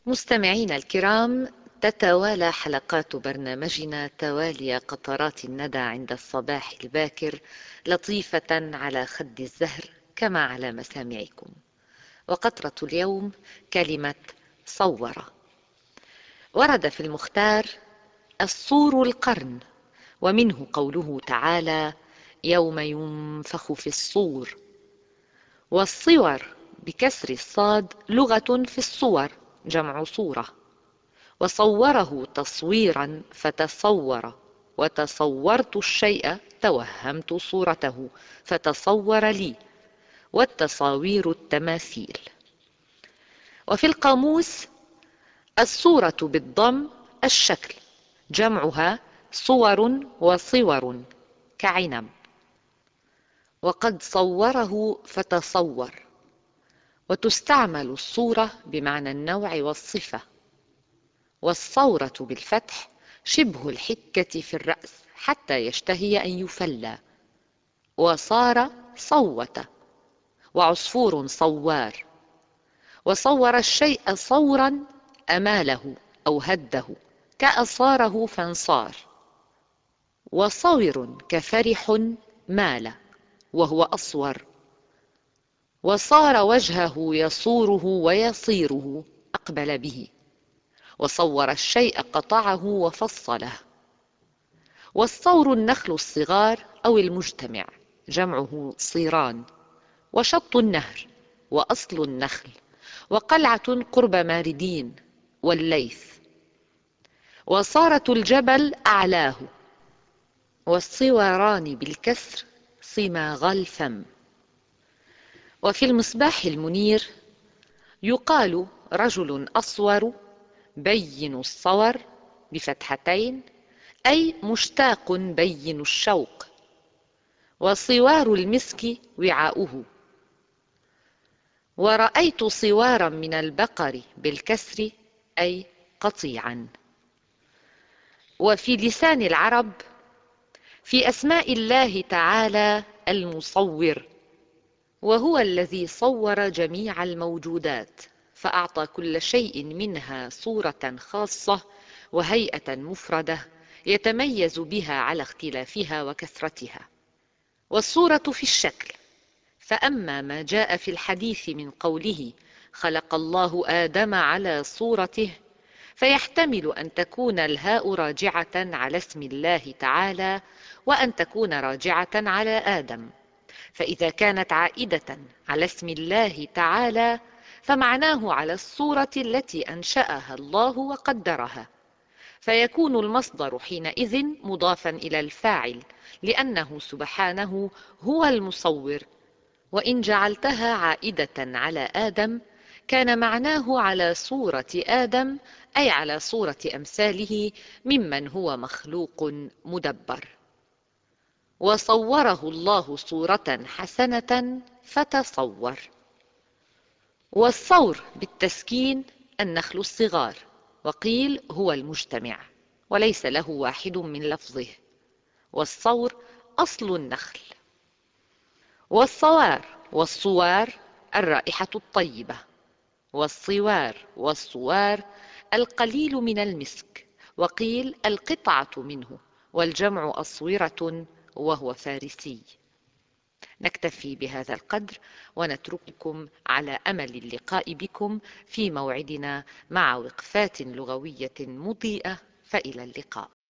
مستمعينا الكرام، تتوالى حلقات برنامجنا توالي قطرات الندى عند الصباح الباكر، لطيفة على خد الزهر كما على مسامعكم. وقطرة اليوم كلمة صورة. ورد في المختار الصور القرن، ومنه قوله تعالى: يوم ينفخ في الصور. والصور بكسر الصاد لغة في الصور، جمع صورة. وصوره تصويرا فتصور، وتصورت الشيء توهمت صورته فتصور لي، والتصاوير التماثيل. وفي القاموس الصورة بالضم الشكل، جمعها صور وصور كعنب. وقد صوره فتصور. وتستعمل الصورة بمعنى النوع والصفة. والصورة بالفتح شبه الحكة في الرأس حتى يشتهي أن يفلى. وصار صوت. وعصفور صوار. وصور الشيء صورا أماله أو هده، كأصاره فانصار. وصور كفرح مال، وهو أصور. وصار وجهه يصوره ويصيره، أقبل به. وصور الشيء قطعه وفصله. والصور النخل الصغار أو المجتمع، جمعه صيران. وشط النهر، وأصل النخل. وقلعة قرب ماردين والليث. وصارة الجبل أعلاه. والصوران بالكسر صماغ الفم. وفي المصباح المنير يقال رجل أصور بين الصور بفتحتين، أي مشتاق بين الشوق. وصوار المسك وعاؤه. ورأيت صوارا من البقر بالكسر، أي قطيعا. وفي لسان العرب في أسماء الله تعالى المصور، وهو الذي صور جميع الموجودات، فأعطى كل شيء منها صورة خاصة وهيئة مفردة يتميز بها على اختلافها وكثرتها. والصورة في الشكل، فأما ما جاء في الحديث من قوله: خلق الله آدم على صورته، فيحتمل أن تكون الهاء راجعة على اسم الله تعالى، وأن تكون راجعة على آدم. فإذا كانت عائدة على اسم الله تعالى فمعناه على الصورة التي أنشأها الله وقدرها، فيكون المصدر حينئذ مضافا إلى الفاعل، لأنه سبحانه هو المصور. وإن جعلتها عائدة على آدم كان معناه على صورة آدم، أي على صورة أمثاله ممن هو مخلوق مدبر. وصوره الله صورة حسنة فتصور. والصور بالتسكين النخل الصغار، وقيل هو المجتمع وليس له واحد من لفظه. والصور أصل النخل. والصوار والصوار الرائحة الطيبة. والصوار والصوار القليل من المسك، وقيل القطعة منه، والجمع أصورة وهو فارسي. نكتفي بهذا القدر ونترككم على أمل اللقاء بكم في موعدنا مع وقفات لغوية مضيئة، فإلى اللقاء.